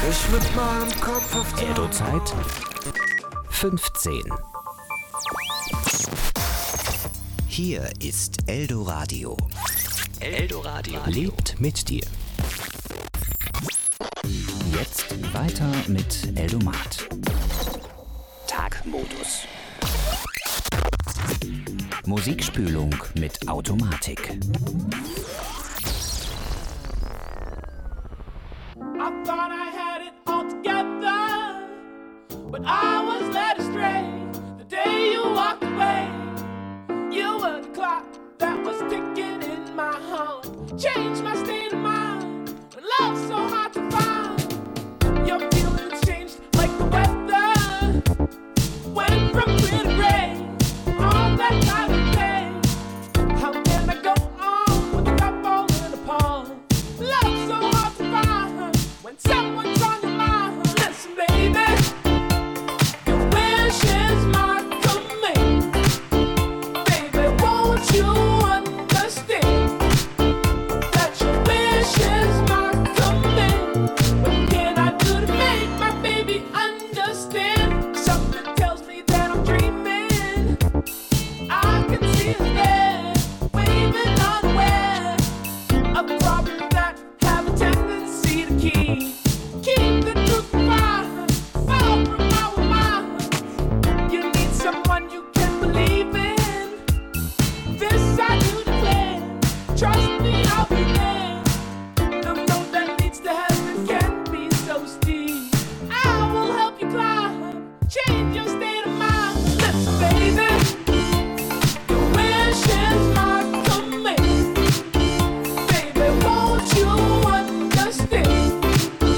Ich mit meinem Kopf auf die Eldo-Zeit 15. Hier ist Eldoradio. Eldoradio lebt mit dir. Jetzt weiter mit Eldomat. Tagmodus. Musikspülung mit Automatik. I thought I had it all together, but I was led astray. The day you walked away, you were the clock that was ticking in my heart. Changed my state of mind, when love's so hard to find. Your feelings changed like the weather, went from clear to gray, all that time of day. How can I go on without falling apart? Love's so hard to find when someone's on your mind. Listen, baby, your wish is my command. Baby, won't you understand that your wish is my command? What can I do to make my baby understand? Something tells me that I'm dreaming. I can see us there, waving unaware of the problems that have a tendency to keep the truth behind, far from our minds. You need someone you can believe in. This I do declare. Trust me, I'll be there. The road that leads to heaven can be so steep. I will help you climb, change your state of mind. Listen, baby, your wish is my command. Baby, won't you understand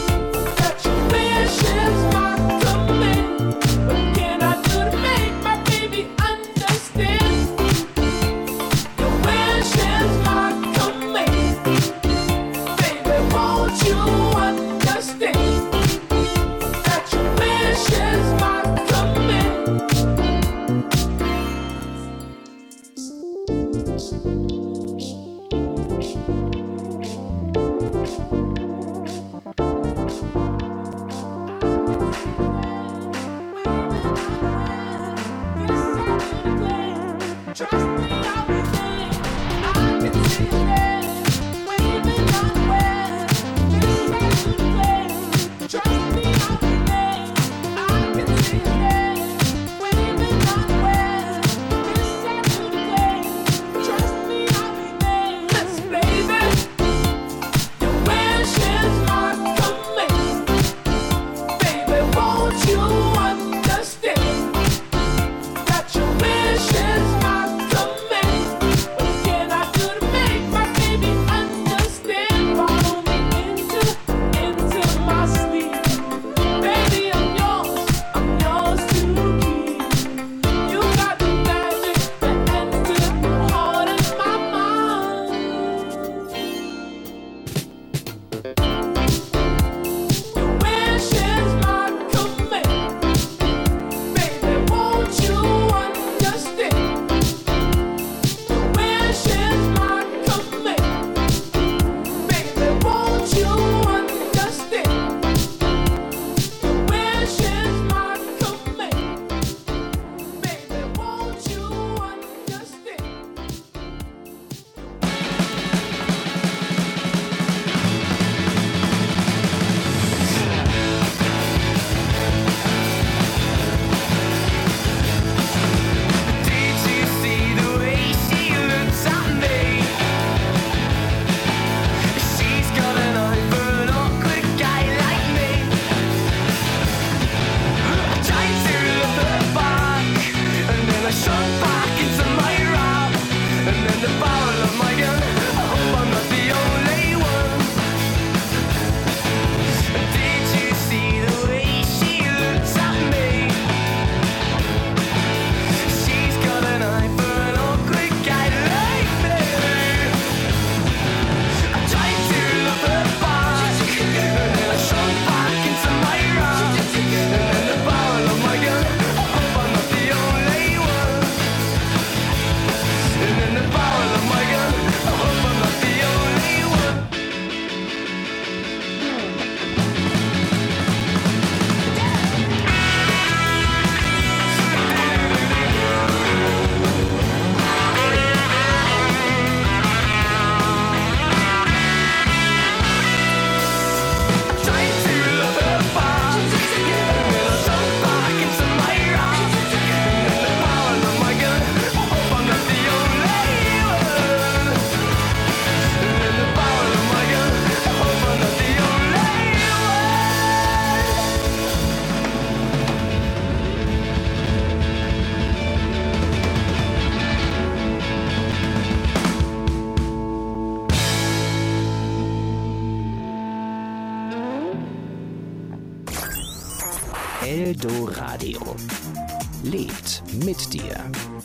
Eldoradio. Lebt mit dir.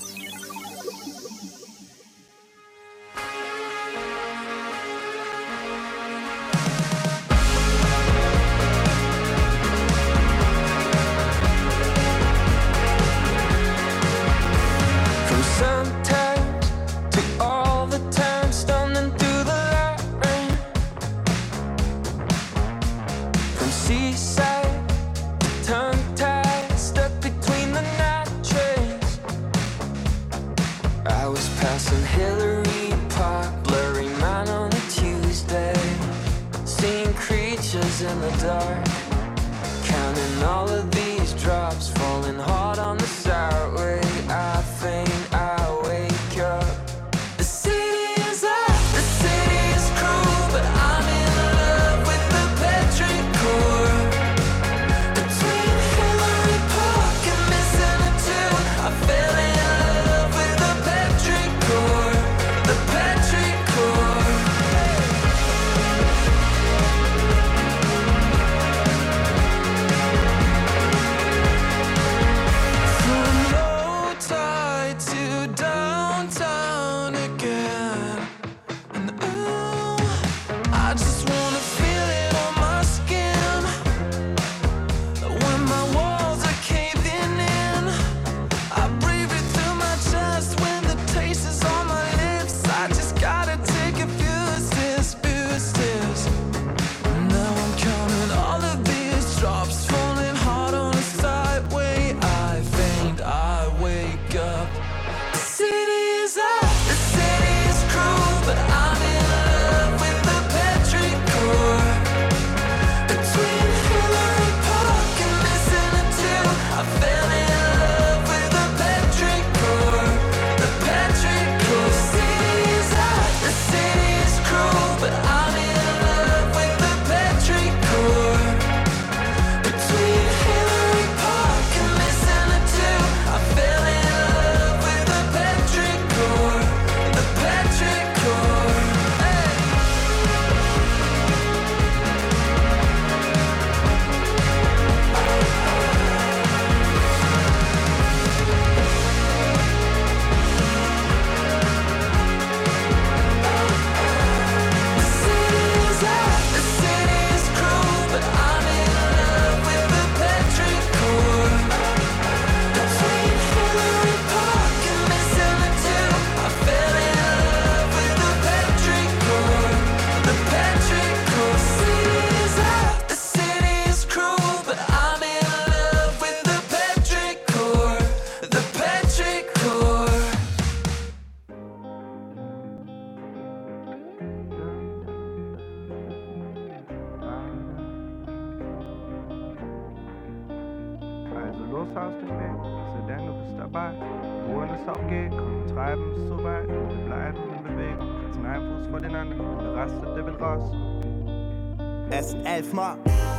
Es sind 11 Mal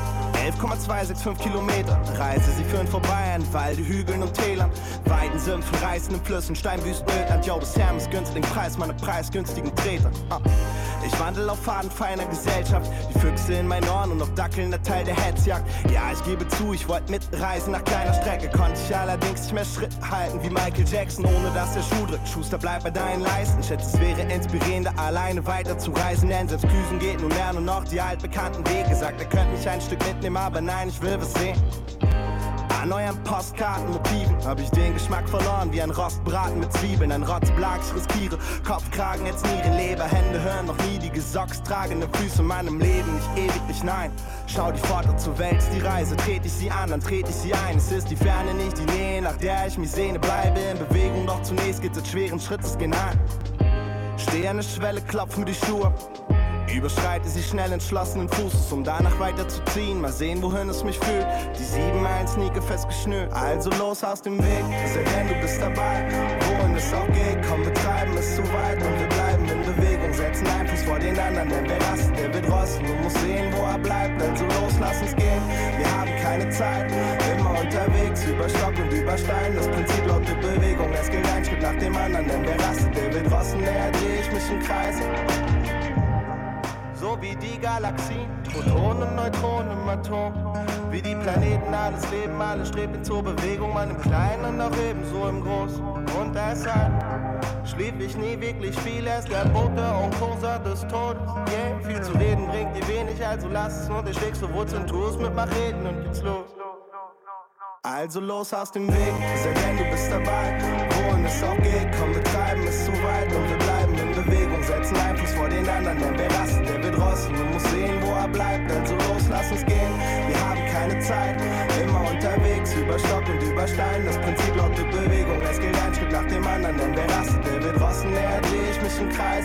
11,265 Kilometer. Reise, sie führen vorbei an Walde, Hügeln und Tälern, Weiden, Sümpfen, reißenden Flüssen, Steinwüsten, Ödland. Yo, das Hermes günstigen Preis meiner preisgünstigen Treter. Ich wandel auf Faden feiner Gesellschaft, die Füchse in meinen Ohren und noch dackelnder Teil der Hetzjagd. Ja, ich gebe zu, ich wollte mitreisen nach kleiner Strecke, konnte ich allerdings nicht mehr Schritt halten wie Michael Jackson, ohne dass der Schuh drückt. Schuster, bleib bei deinen Leisten. Schätze, es wäre inspirierender, alleine weiter zu reisen, denn selbst Düsen geht nun mehr nur noch die altbekannten Wege. Sagt, er könnte mich ein Stück mitnehmen, aber nein, ich will was sehen. An euren Postkartenmotiven hab ich den Geschmack verloren, wie ein Rostbraten mit Zwiebeln. Ein Rotzblag, ich riskiere Kopfkragen, jetzt Nieren, Leber, Hände hören noch nie die Gesocks tragende Füße in meinem Leben, nicht ewiglich, nein. Schau die Pforte zur Welt, ist die Reise, trete ich sie an, dann trete ich sie ein. Es ist die Ferne, nicht die Nähe, nach der ich mich sehne, bleibe in Bewegung, doch zunächst geht's mit schweren Schrittes gehen ein. Stehe an der Schwelle, klopf mir die Schuhe, überschreite sie schnell entschlossenen Fußes, um danach weiterzuziehen. Mal sehen, wohin es mich führt. Die 7-1-Sneaker festgeschnürt. Also los aus dem Weg, sei denn du bist dabei. Wohin es auch geht, komm, wir treiben es zu weit und wir bleiben in Bewegung. Setzen einen Fuß vor den anderen, denn wer rastet, der wird rosten. Du musst sehen, wo er bleibt, also los, lass uns gehen. Wir haben keine Zeit, immer unterwegs, über Stock und über Stein. Das Prinzip lautet Bewegung, es geht ein Schritt nach dem anderen, denn wer rastet, der wird rosten. Näher dreh ich mich im Kreis. So wie die Galaxien. Protonen, Neutronen im Atom, wie die Planeten, alles Leben, alles strebt in zur Bewegung, man im Kleinen und auch ebenso im Großen. Und deshalb schlief ich nie wirklich viel, erst der Bote und Kurser des Todes. Yeah, viel zu reden bringt dir wenig, also lass es und ich schlägst du Wurzeln, tu es mit mach reden und geht's los. Also los aus dem Weg, sehr gern, du bist dabei. Wohin es auch geht, komm, wir treiben es zu weit und wir bleiben in Bewegung, setzen Einfluss vor den anderen, denn wer rastet, der wird rosten. Du musst sehen, wo er bleibt, also los, lass uns gehen. Wir haben keine Zeit, immer unterwegs, über Stock und über Stein. Das Prinzip lautet Bewegung, es geht ein Schritt nach dem anderen, denn wer rastet, der wird rosten. Näher dreh ich mich im Kreis.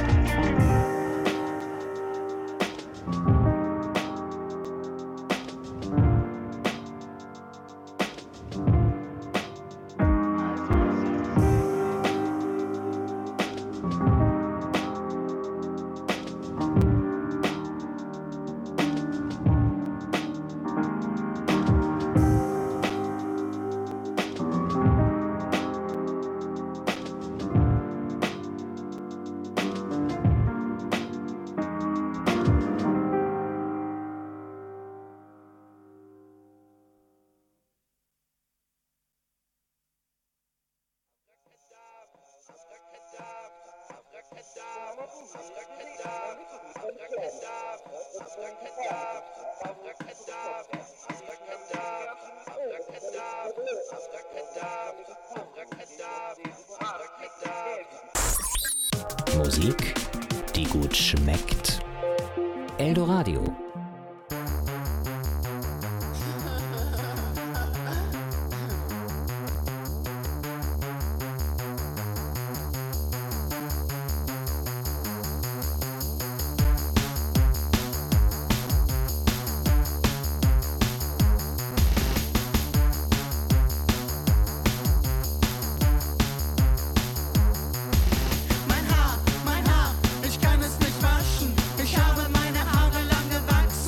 Musik, die gut schmeckt. Eldoradio. Mein Haar, ich kann es nicht waschen. Ich habe meine Haare lang gewachsen.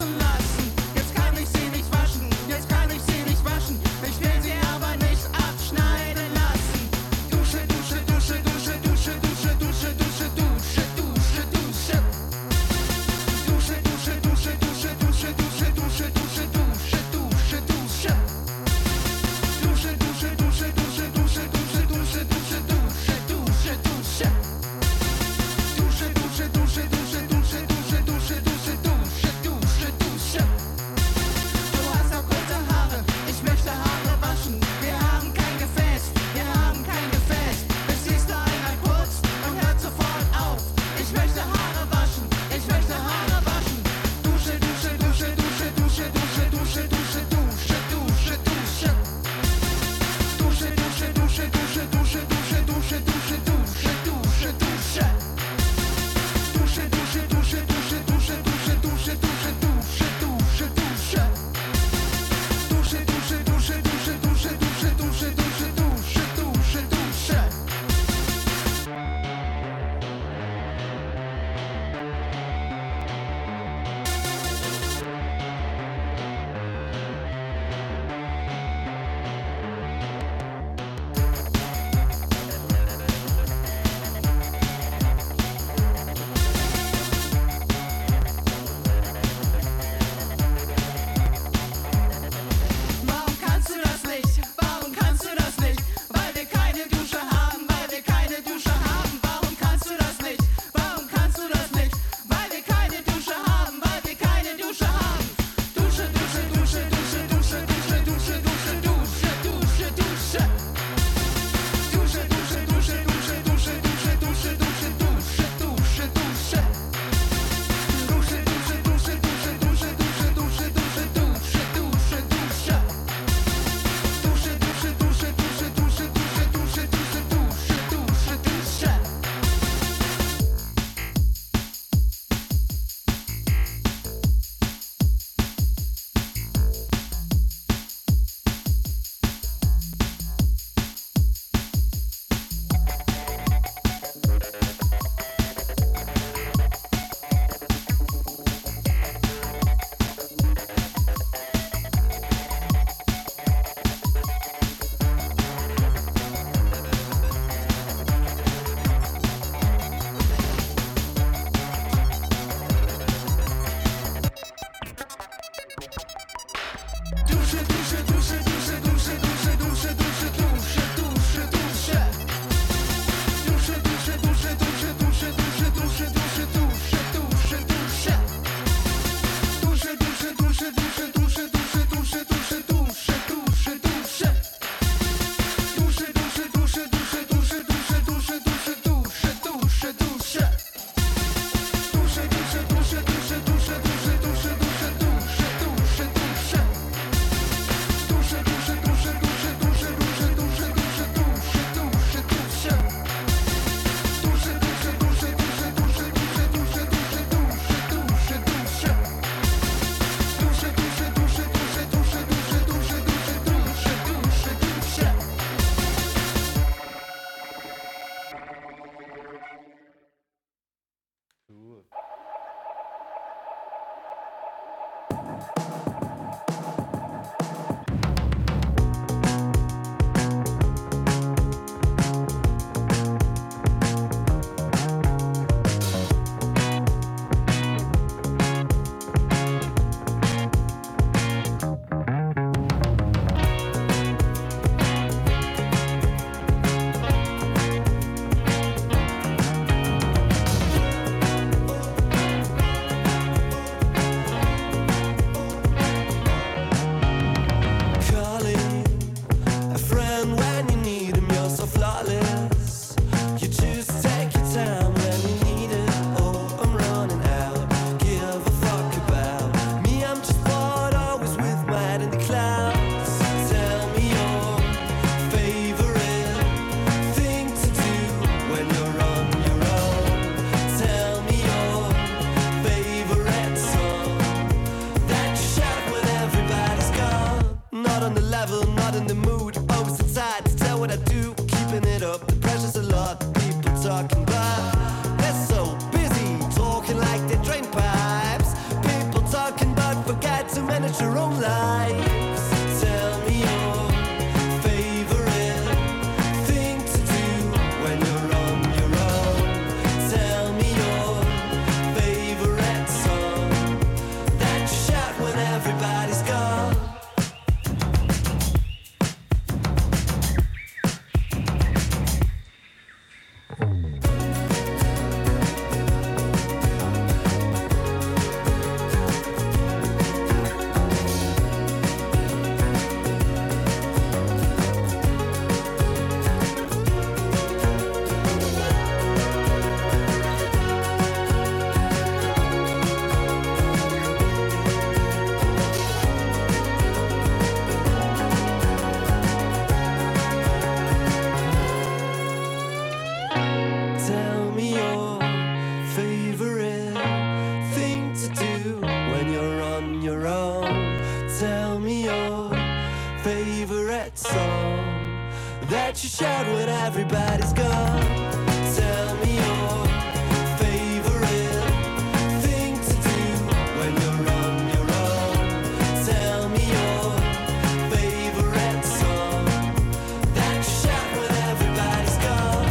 favorite song that you shout when everybody's gone. Tell me your favorite thing to do when you're on your own. Tell me your favorite song that you shout when everybody's gone.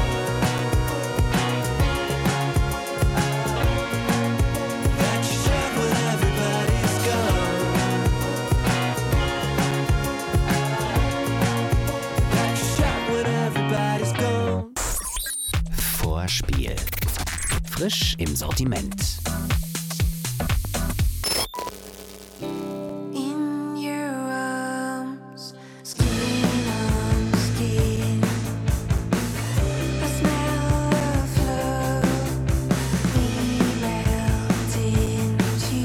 That you shout when everybody's gone. That you shout when everybody's gone. Vorspiel. Frisch im Sortiment. In your arms, skin on skin, I smell of love, we melt into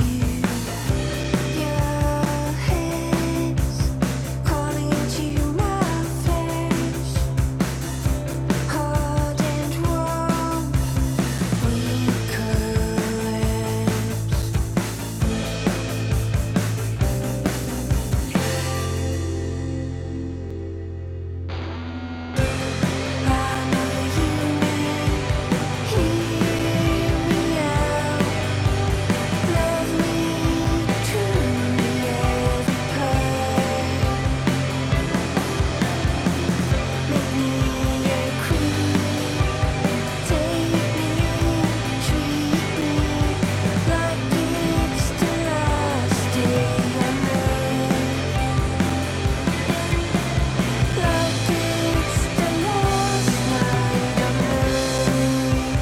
your hands, calling into my flesh, hard and warm, we collapse. I'm a human, hear me out, love me truly every part, make me your queen, take me, treat me like it's the last day on earth, like it's the last night on earth.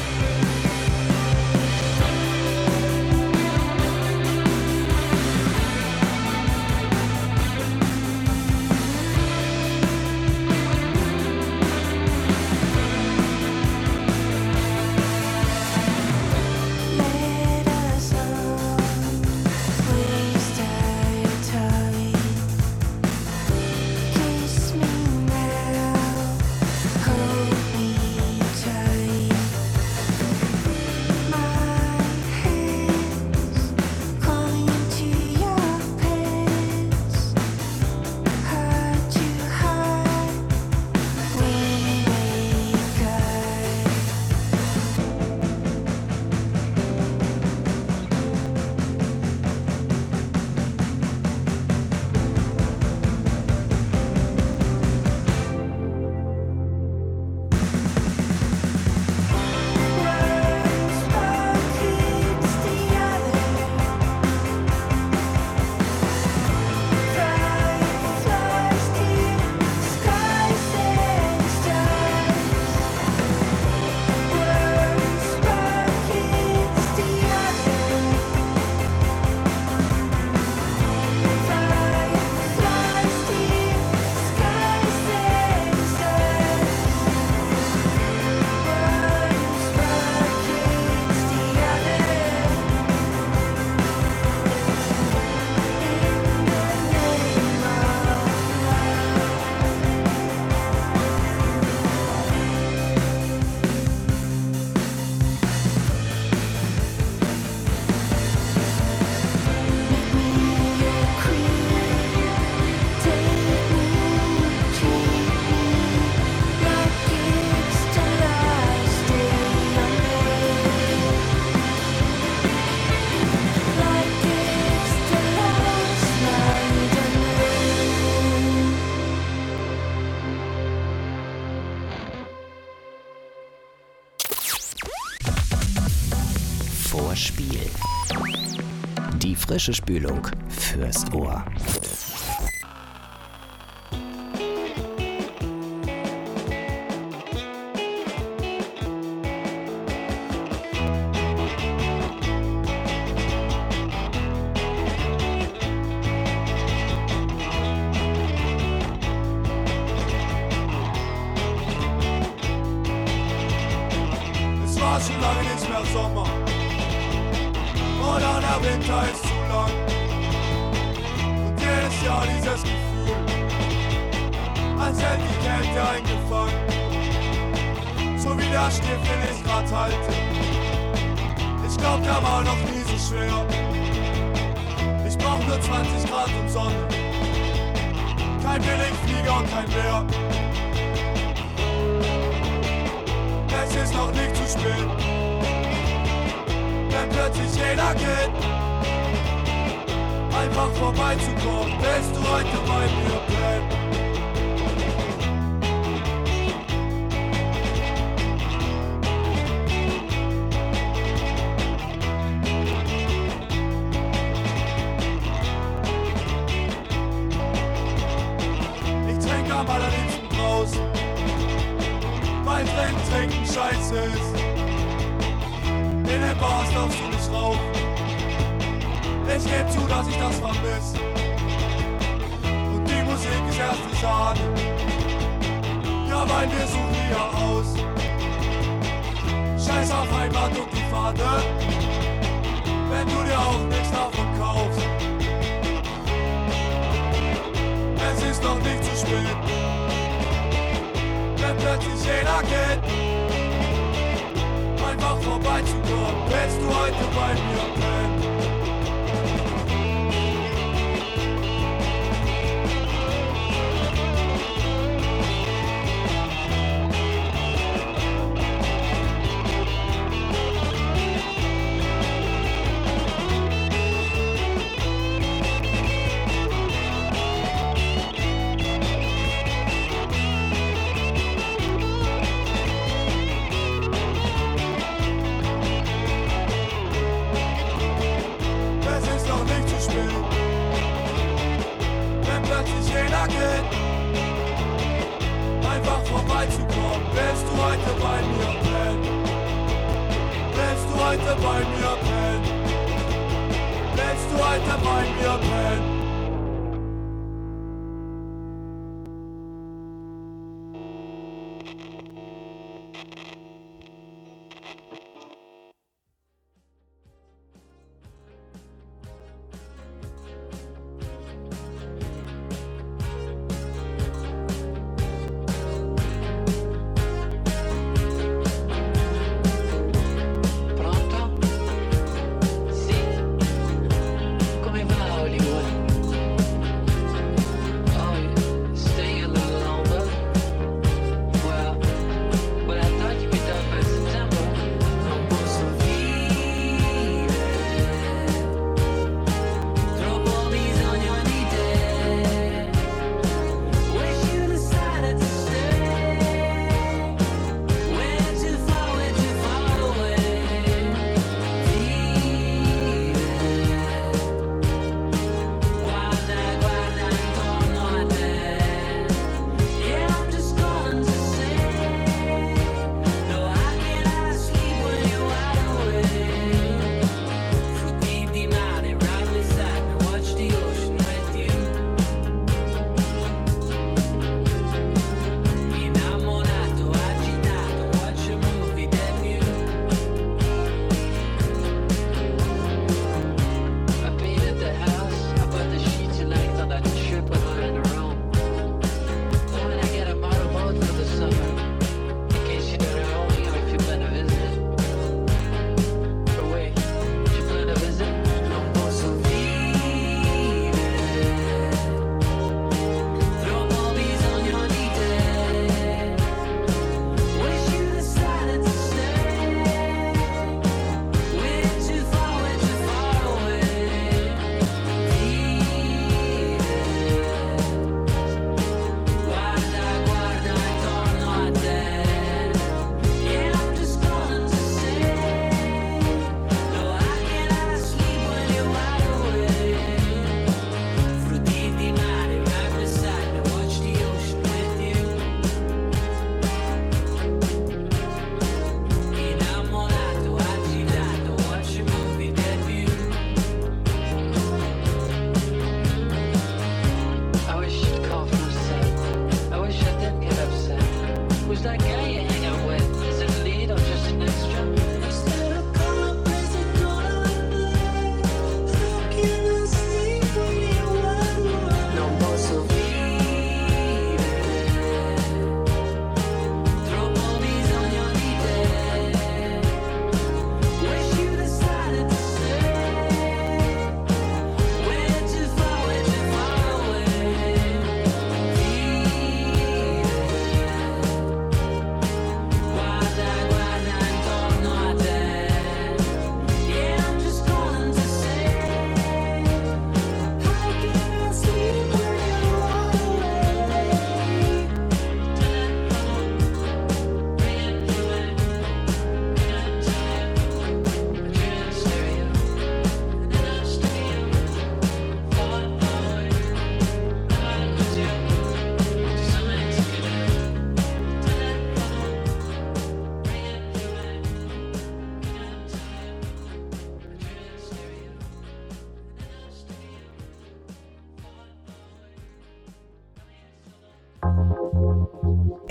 Let us not waste our time. Kiss me now, hold me tight. My hands calling into your pants, heart to heart, we wake up. One spark hits the other, fireflies to skies and stars. One spark hits the other, fireflies to skies and stars. One spark hits the other, in the name Make me your queen, take me, treat me like it's the last day on earth, like it's the last night on earth. Vorspiel. Die frische Spülung fürs Ohr. Es war schon lange nicht mehr Sommer oder der Winter ist zu lang. Und jedes Jahr dieses Gefühl, als hätte die Kälte eingefangen. So wie der Stift, den ich grad halte. Ich glaub, der war noch nie so schwer. Ich brauch nur 20 Grad und Sonne. Kein Ein Billigflieger und kein Meer. Es ist noch nicht zu spät, wenn plötzlich jeder geht. Einfach vorbeizukommen, willst du heute bei mir bleiben? Am allerliebsten draußen, weil trinken scheiße ist. In den Bars darfst du nicht rauchen. Ich geb zu, dass ich das vermiss. Und die Musik ist erste Sahne. Ja, weil wir suchen hier aus. Scheiß auf Heimat und die Fahne, wenn du dir auch nichts davon kaufst. Es ist noch nicht zu spät, wenn plötzlich jeder geht. Einfach vorbeizukommen, willst du heute bei mir pennen? Einfach vorbeizukommen, willst du heute bei mir pennen? Willst du heute bei mir pennen? Willst du heute bei mir pennen? Come va Hollywood?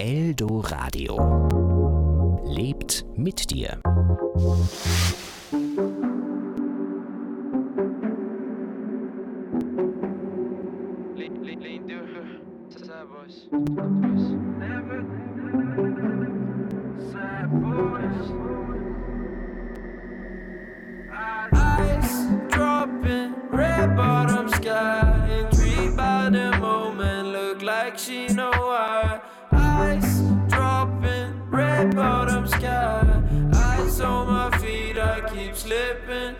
Eldoradio. Lebt mit dir. Ice dropping, red bottom sky, intrigued by the moment, look like she know why. Ice dropping, red bottom sky, ice on my feet, I keep slipping.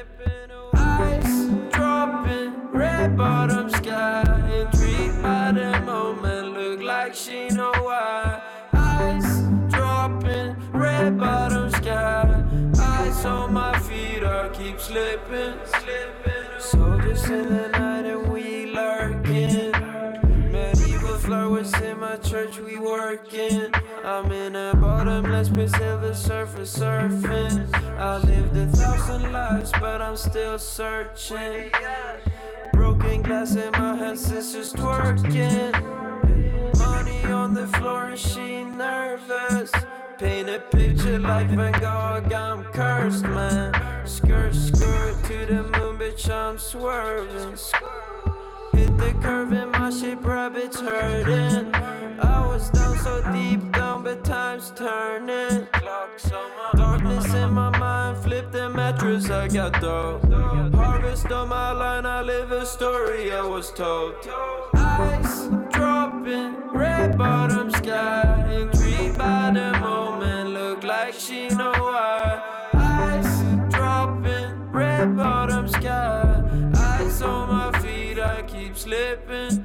Ice dropping, red bottom sky, intrigued by the moment, look like she know why. Ice dropping, red bottom sky, ice on my feet, I keep slipping. Soldiers in the night and we lurking. Medieval flowers in my church, we working. I'm in a bottomless pit, silver surface surfing. I lived 1,000 lives, but I'm still searching. Broken glass in my hands, sisters twerking. Money on the floor and she nervous. Paint a picture like Van Gogh, I'm cursed, man. Skirt, skirt to the moon, bitch, I'm swerving. Hit the curve and my shape rabbits hurting. I was down so deep down, but time's turning. Darkness in my mind, flip the mattress, I got dope. Harvest on my line, I live a story I was told. Ice dropping, red bottom sky, intrigued by the moment, look like she know why. Ice dropping, red bottom sky, ice on my feet, I keep slipping.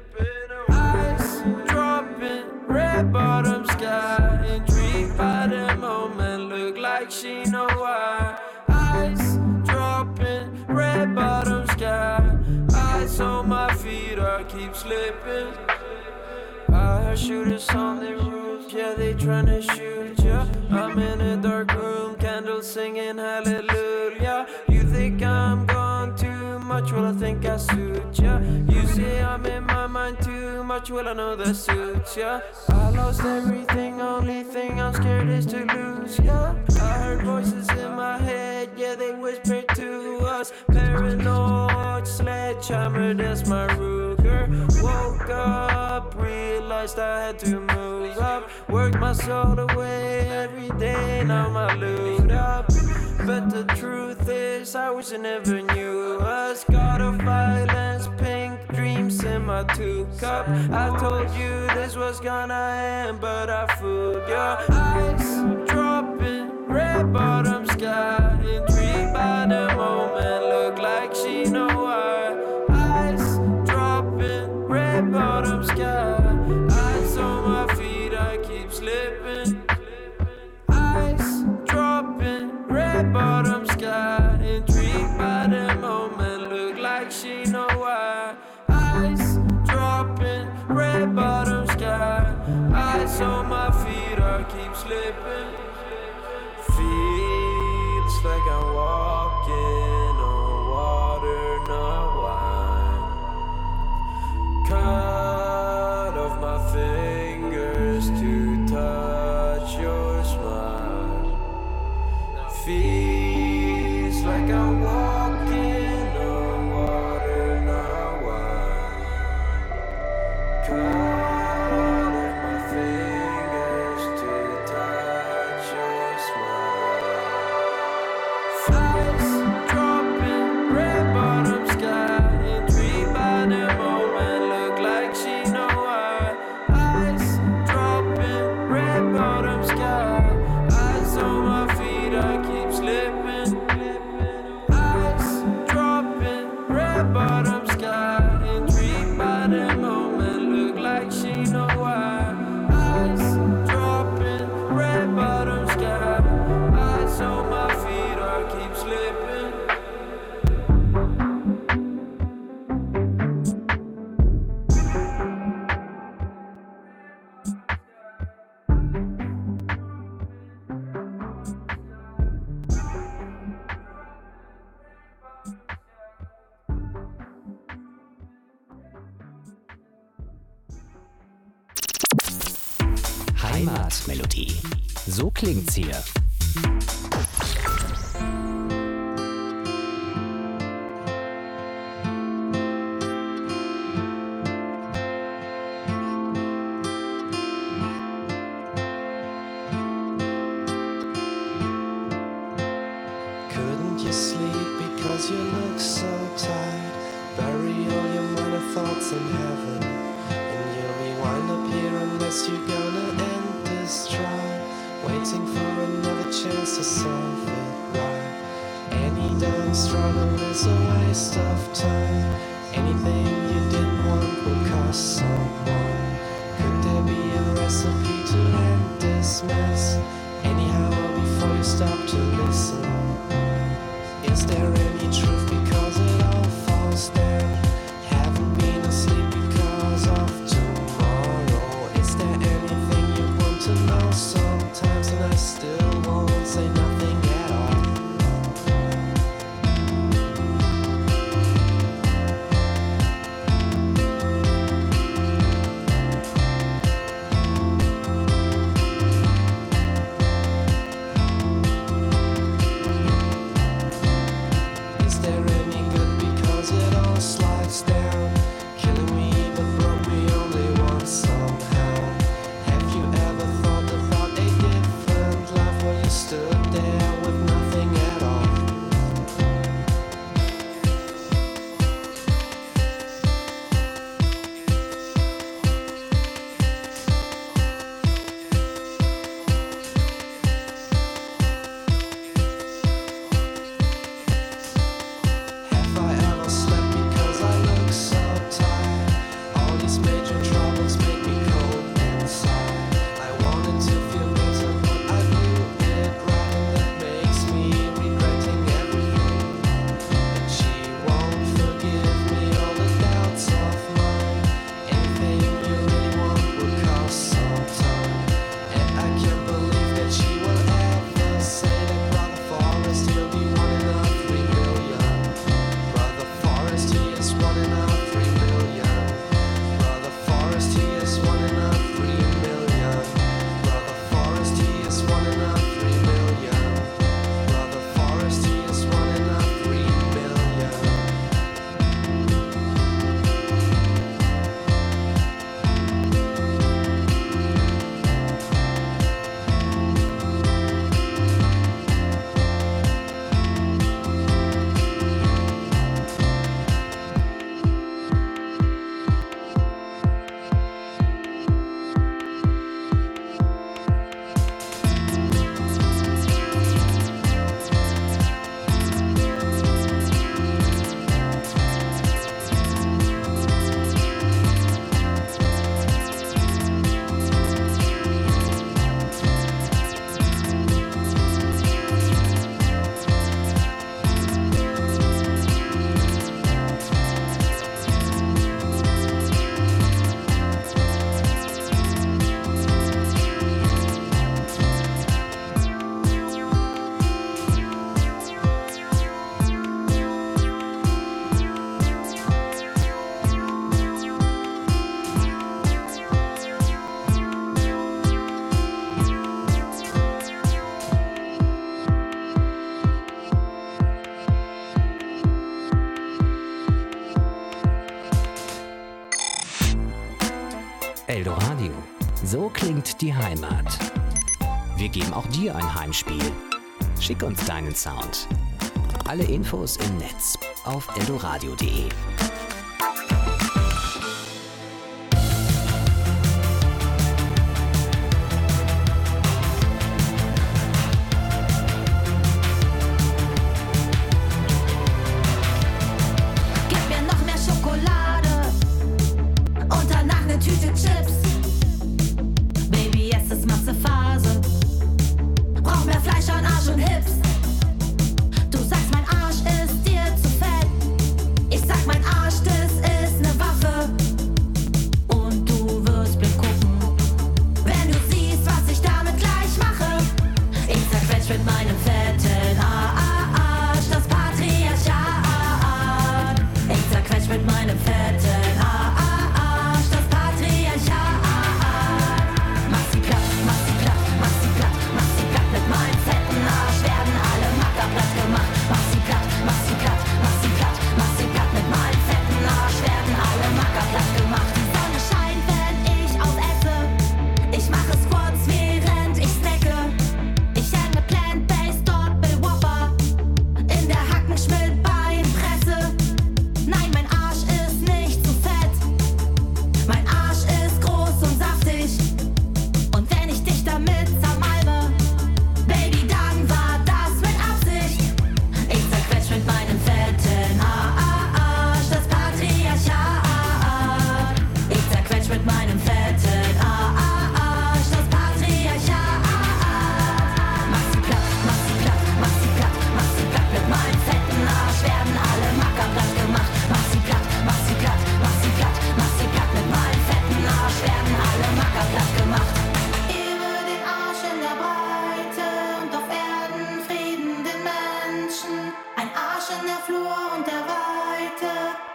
Ice dropping, red bottom sky, intrigued by the moment, look like she know why. Ice dropping, red bottom sky, ice on my feet, I keep slipping. I heard shooters on the roof, yeah, they tryna shoot ya. I'm in a dark room, candles singing hallelujah. You think I'm gone too much, well I think I suit ya. You say I'm in my mind too much, well I know that suits ya. I lost everything, only thing I'm scared is to lose ya. I heard voices in my head, yeah, they whispered to us. Paranoid sledgehammer, that's my Ruger. Woke up, realized I had to move up. Worked my soul away every day, now my loot up. But the truth is, I wish I never knew us. God of violence, pink dreams in my 2-cup. I told you this was gonna end, but I fooled ya. Ice dropping, red bottom sky, intrigued by the moment, look like she know why. Ice dropping, red bottom sky, ice on my feet, I keep slipping. Ice dropping, red bottom sky, intrigued by the moment, look like she know why. Ice dropping, red bottom sky, ice on my feet, I keep slipping. Feels like I'm walking on water, not wine. Cut off my fingers to touch your smile. Feels like I'm walking on water, not wine. Cut Heimatmelodie. So klingt's hier. Couldn't you sleep because you look so tired? Bury all your minor thoughts in heaven, and you'll be wind up here unless you're gonna end this trial, waiting for another chance to solve it right. Any damn struggle is a waste of time. Anything you didn't want will cost someone. Could there be a recipe to end this mess? Anyhow, before you stop to listen, is there any truth because it all falls down? Haven't been asleep because of tomorrow. Is there anything you want to know sometimes, and I still won't say nothing at all? Is there any good because it all slides down, killing me but broke me only once somehow? Have you ever thought about a different life where you stood there with nothing at all? Have I ever slept because I look so tired? All these major troubles make me cold inside. I wanted to feel better, but I blew it right, and that makes me regretting everything. And she won't forgive me all the doubts of mine. Anything you really want will cost some time, and I can't believe that she will ever say that Brother Forrest, he'll be 1 in a 3 million. Brother Forrest, he is 1 in a 3 million. Brother Forrest, he is 1 in a 3 million. Brother Forrest, he is 1 in a 3 million. Brother Forrest, he is 1 in a 3 million. Eldoradio. So klingt die Heimat. Wir geben auch dir ein Heimspiel. Schick uns deinen Sound. Alle Infos im Netz auf eldoradio.de. Gib mir noch mehr Schokolade und danach ne Tüte Chips. Baby, es ist Massephase. Brauch mehr Fleisch an Arsch und Hips. Du sagst, mein Arsch ist dir zu fett. Ich sag, mein Arsch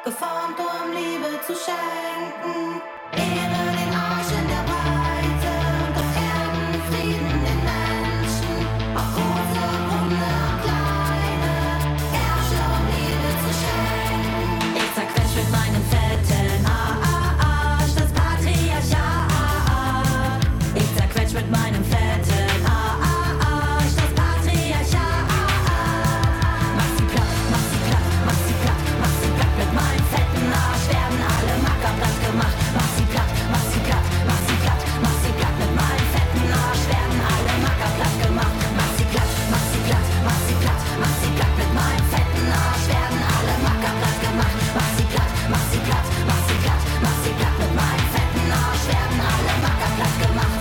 geformt, um Liebe zu schenken. Ehre den Arsch in der Breite und auf Erden Frieden den Menschen. Auch große Hunde und kleine Ärsche, um Liebe zu schenken. Ich zerquetsch mit meinen fetten Arsch das Patriarchat. Ich zerquetsch mit meinem fetten Arsch das Patriarchat. Mach sie platt, mach sie platt, mach sie platt, mach sie platt mit meinem fetten Arsch. Werden alle Macker platt gemacht. Mach sie platt, mach sie platt, mach sie platt, mach sie platt mit meinem fetten Arsch. Werden alle Macker platt gemacht. Mach sie platt, mach sie platt, mach sie platt, mach sie platt mit meinem fetten Arsch. Werden alle Macker platt gemacht. Mach sie platt, mach sie platt, mach sie platt, mach sie platt mit meinem fetten Arsch. Werden alle Macker platt gemacht.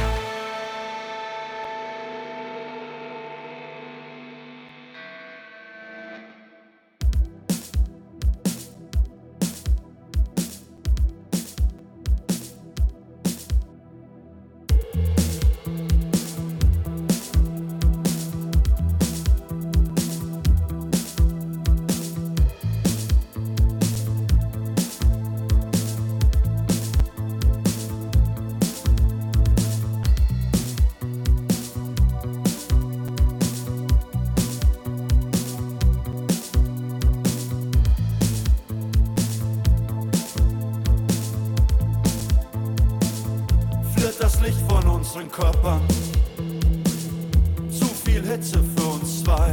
Flirrt das Licht von unseren Körpern. Zu viel Hitze für uns zwei.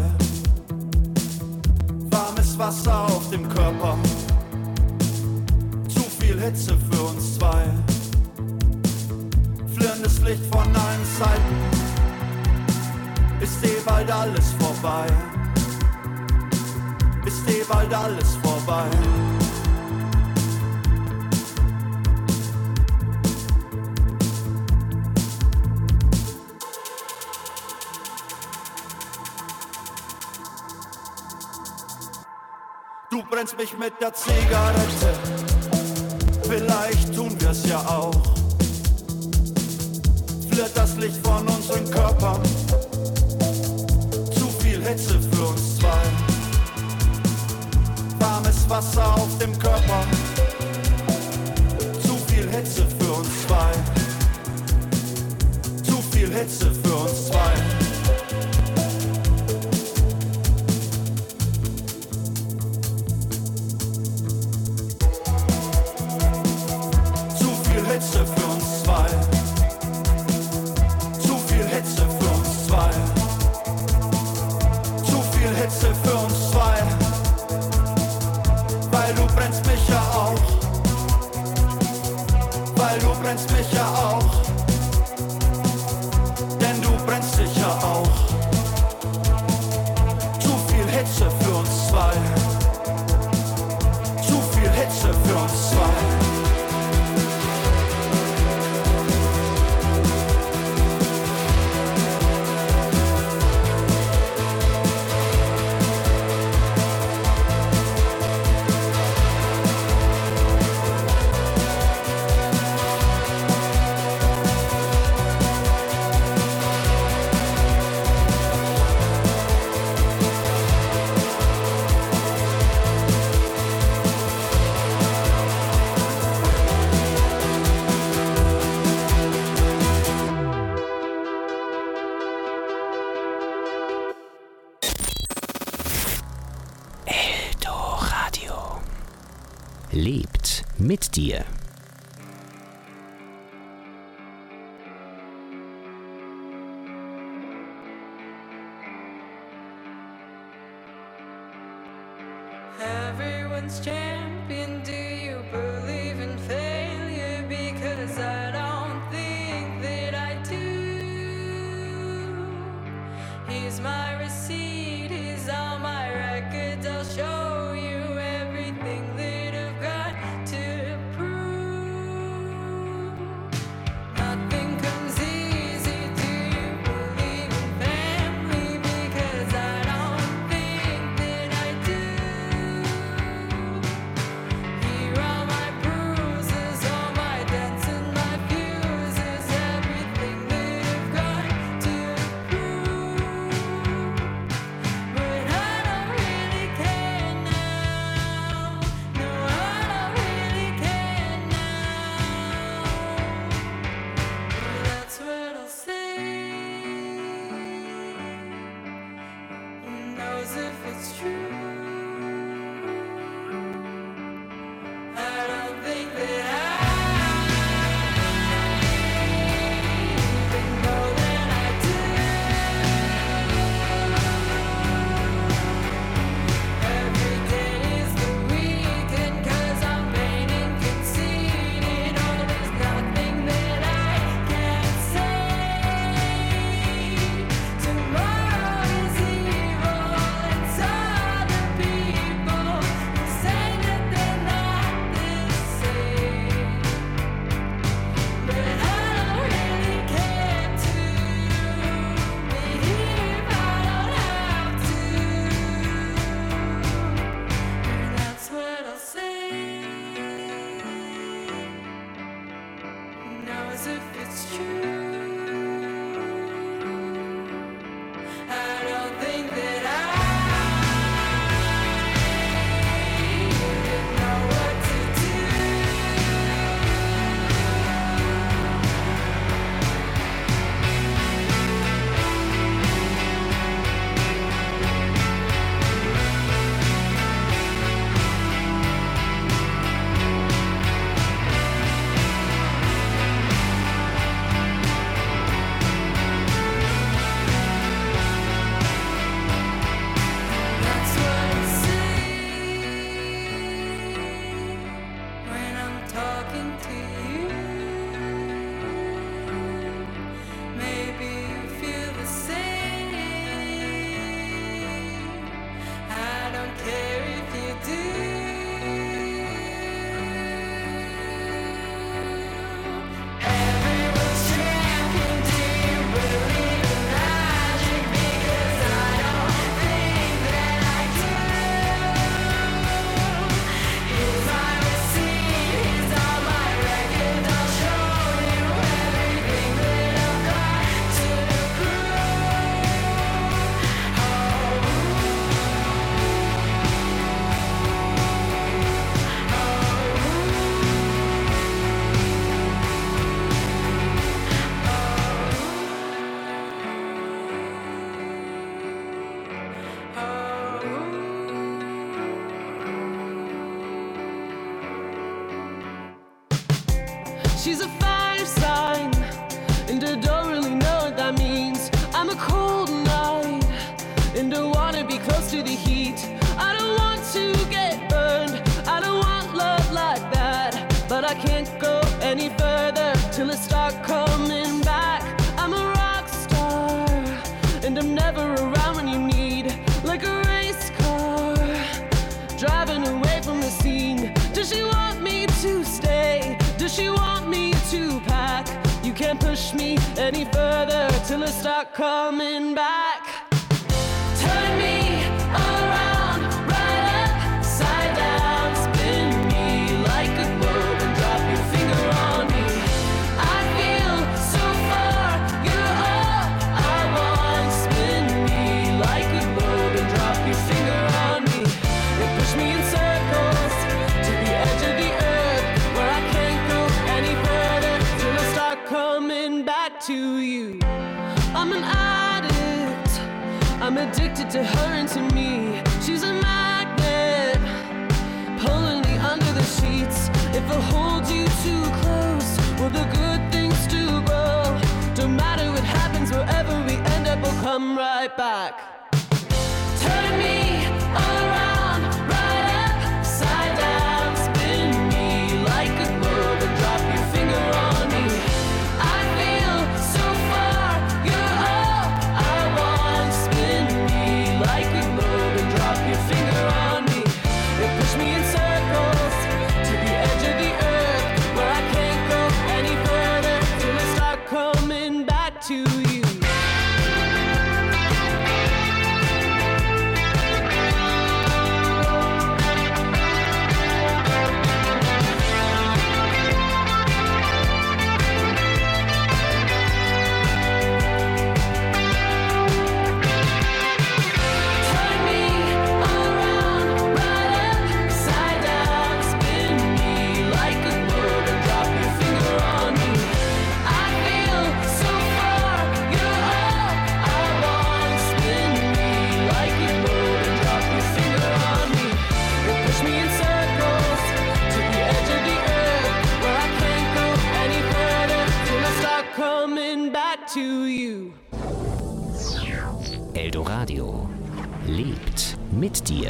Warmes Wasser auf dem Körper. Zu viel Hitze für uns zwei. Flirrendes Licht von allen Seiten. Ist bald alles vorbei. Ist bald alles vorbei. Du brennst mich mit der Zigarette, vielleicht tun wir's ja auch. Flirrt das Licht von unseren Körpern, zu viel Hitze für uns zwei. Warmes Wasser auf dem Körper, zu viel Hitze für uns zwei. Zu viel Hitze für uns zwei. Hitze für uns zwei. Zu viel Hitze für uns zwei. Zu viel Hitze für uns zwei. Weil du brennst mich ja auch. Weil du brennst mich ja auch. Denn du brennst dich ja auch. Zu viel Hitze für uns zwei. Zu viel Hitze für uns zwei. Lebt mit dir. Everyone's champion, do you believe in failure? Because I don't think that I do. Here's my receipt, here's all my records, I'll show you everything that I've got to prove. Nothing comes easy, do you believe in family? Because I don't think that I do. Here are my proofs. She's a fire sign, and I don't really know what that means. I'm a cold night, and I wanna be close to the heat. I don't want to get burned, I don't want love like that. But I can't go any further till I start coming back. I'm a rock star, and I'm never around when you need. Like a race car, driving away from the scene. Does she want me to stay? Does she want me to pack? You can't push me any further till I start coming back. Turn me around, right upside down, spin me like a globe and drop your finger on me. I feel so far, you're all I want. Spin me like a globe and drop your finger on me. You push me in circles to the edge of the earth, where I can't go any further till I start coming back to you. I'm an addict, I'm addicted to her and to me. She's a magnet, pulling me under the sheets. If I hold you too close, will the good things still grow? Don't matter what happens, wherever we end up, we'll come right back. Turn me around, right upside down, spin me like a globe and drop your finger on me. I feel so far, you're all I want. Spin me like a globe and drop your finger on me. You push me in circles to the edge of the earth, where I can't go any further till I start coming back to you. Turn me around, right upside down, spin me like a globe and drop your finger on me. I feel so far, you're all I want. Spin me like a globe and drop your finger on me. You push me in circles to the edge of the earth, where I can't go any further till I start coming back to you. Eldoradio lebt mit dir.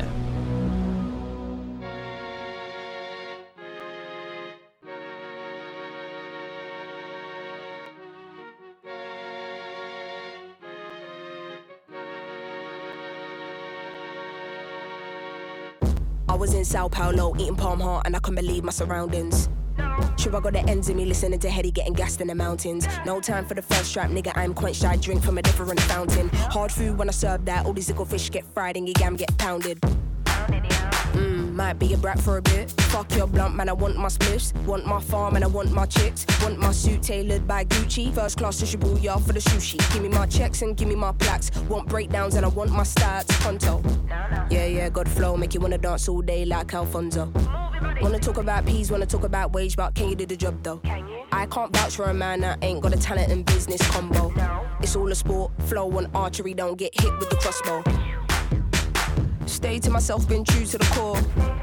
I was in Sao Paulo eating palm heart and I couldn't believe my surroundings. Sure, I got the ends of me listening to Hetty getting gassed in the mountains. No time for the first strap, nigga, I'm quenched. I drink from a different fountain. Hard food when I serve that. All these little fish get fried and your yam get pounded. Might be a brat for a bit. Fuck your blunt, man, I want my spliffs. Want my farm and I want my chicks. Want my suit tailored by Gucci. First class sushi booyah for the sushi. Give me my checks and give me my plaques. Want breakdowns and I want my stats. Pronto. Yeah, good flow. Make you wanna dance all day like Alfonso. Wanna talk about peas, wanna talk about wage, but can you do the job though? I can't vouch for a man that ain't got a talent and business combo. It's all a sport, flow and archery, don't get hit with the crossbow. Stay to myself, been true to the core.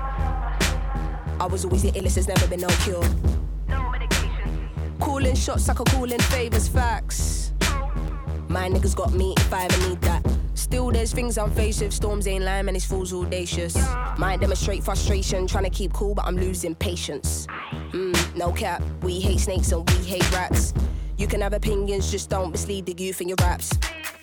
I was always the illest, there's never been no cure. Calling shots like a calling favors, facts. My niggas got me if I ever need that. Still there's things I'm faced with, storms ain't lying and it's fools audacious. Might demonstrate frustration, trying to keep cool but I'm losing patience. No cap, we hate snakes and we hate rats. You can have opinions, just don't mislead the youth in your raps.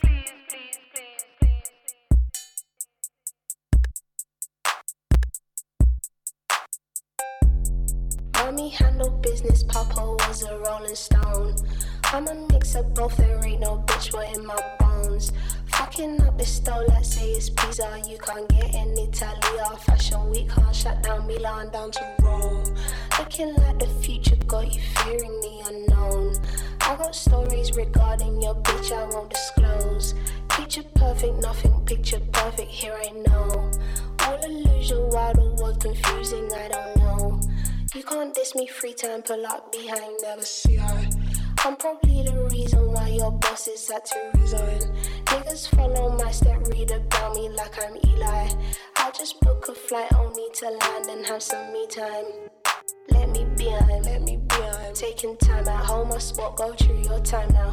Mommy handled business, Papa was a rolling stone. I'm a mix of both, there ain't no bitch but in my bones. Fucking up this stole like say it's pizza. You can't get in Italy or Fashion Week, can't shut down Milan down to Rome. Looking like the future got you fearing the unknown. I got stories regarding your bitch I won't disclose. Picture perfect, nothing picture perfect, here I know. All illusion while the world confusing, I don't know. You can't diss me, free time, pull up behind, never see I. I'm probably the reason why your bosses had to resign. Niggas follow my step, read about me like I'm Eli. I just book a flight only to land and have some me time. Let me behind, let me behind. Taking time at home, my spot, go through your time now.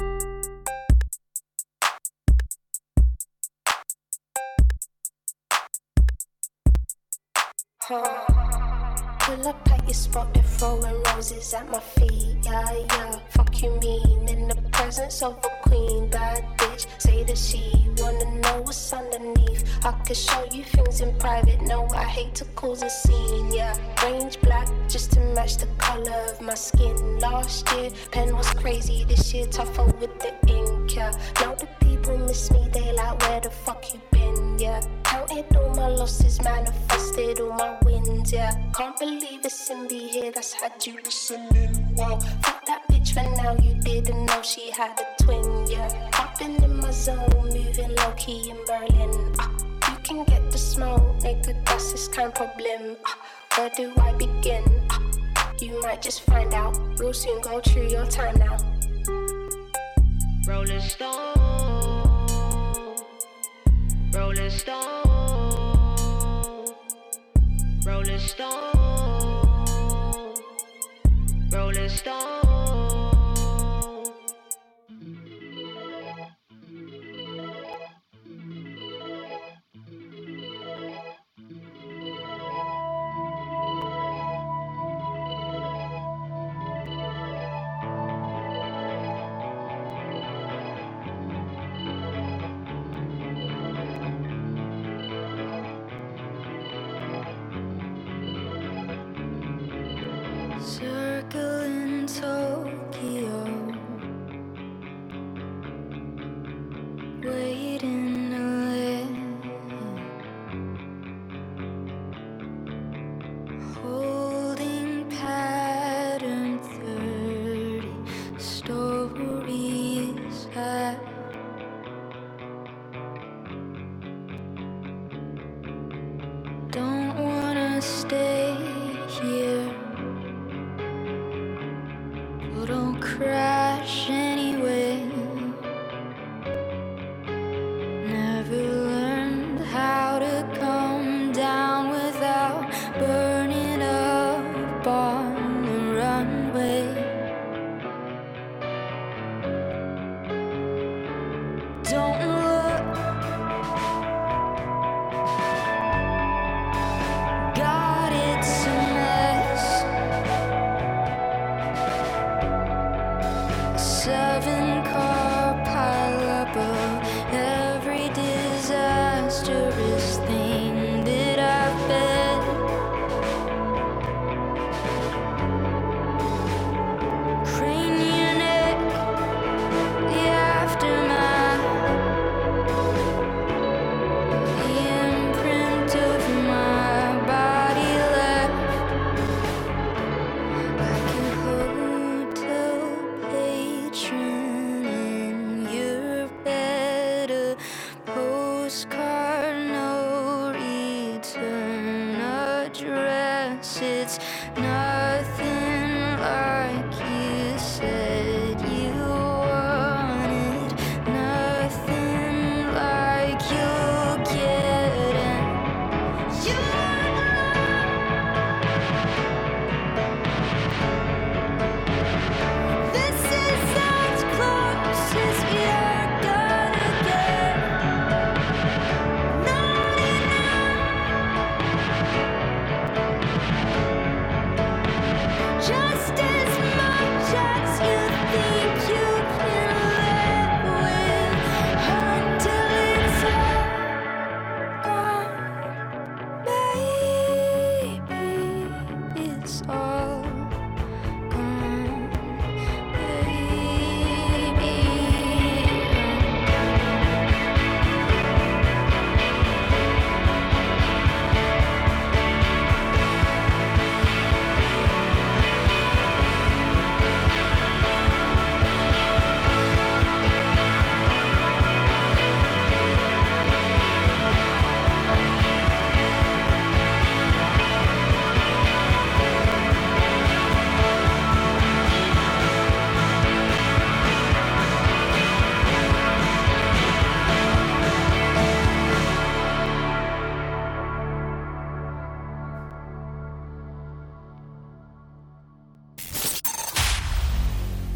Pull up at your spot, they're throwing roses at my feet. Yeah, yeah, fuck you mean. In the presence of a queen, bad bitch. Say that she wanna know what's underneath. I could show you things in private. No, I hate to cause a scene. Yeah, range black just to match the color of my skin. Last year, pen was crazy. This year, tougher with the ink. Yeah, now the people miss me. They like, where the fuck you been? Yeah, counted all my losses, manifested all my wins. Yeah, can't believe it's in me here. That's had you listening. Wow, fuck that bitch for now. You didn't know she had a twin. Yeah, I've been in my zone, moving low key in Berlin. You can get the smoke, nigga. That's this kind of problem. Where do I begin? You might just find out. Real soon, go through your time now. Rolling Stone, Rolling Stone, Rolling Stone, Rolling Stone. Circling Tokyo, waiting to live, holding pattern 30 stories high. Don't wanna stay here, don't crash anyway. Never learned how to come down without burning up on the runway. Don't look, God, it's a mess. 7-car pileup of every disastrous thing that I've been. Crane your neck, the aftermath, the imprint of my body left like a hotel patron in your bed, a postcard, no return address. It's nothing like you said you wanted, nothing like you'll get, and this is as close as you're gonna get. Not enough, just as much as you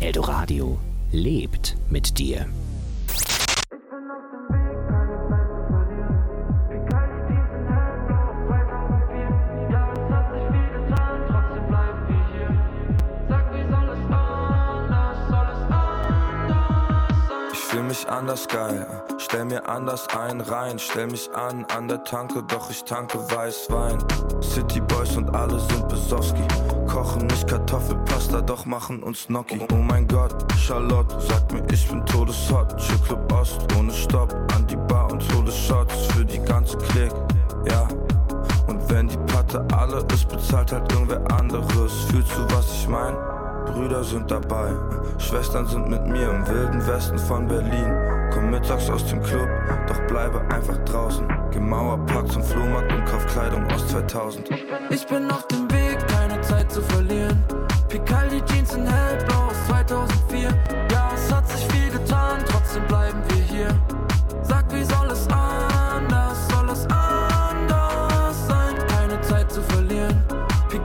Eldoradio lebt mit dir. Anders geil, stell mir anders ein rein, stell mich an der Tanke, doch ich tanke Weißwein. City Boys und alle sind Besowski, kochen nicht Kartoffelpasta, doch machen uns Gnocchi. Oh mein Gott, Charlotte sagt mir, ich bin todeshot. Chillclub Ost, ohne Stopp, an die Bar und hole Shots für die ganze Klick, ja. Und wenn die Patte alle ist, bezahlt halt irgendwer anderes. Fühlst du, was ich mein? Brüder sind dabei, Schwestern sind mit mir im wilden Westen von Berlin. Komm mittags aus dem Club, doch bleibe einfach draußen. Geh Mauerpark zum Flohmarkt und kauf Kleidung aus 2000. Ich bin auf dem Weg, keine Zeit zu verlieren. Picaldi Jeans in hellblau aus 2004. Ja, es hat sich viel getan, trotzdem bleiben wir hier.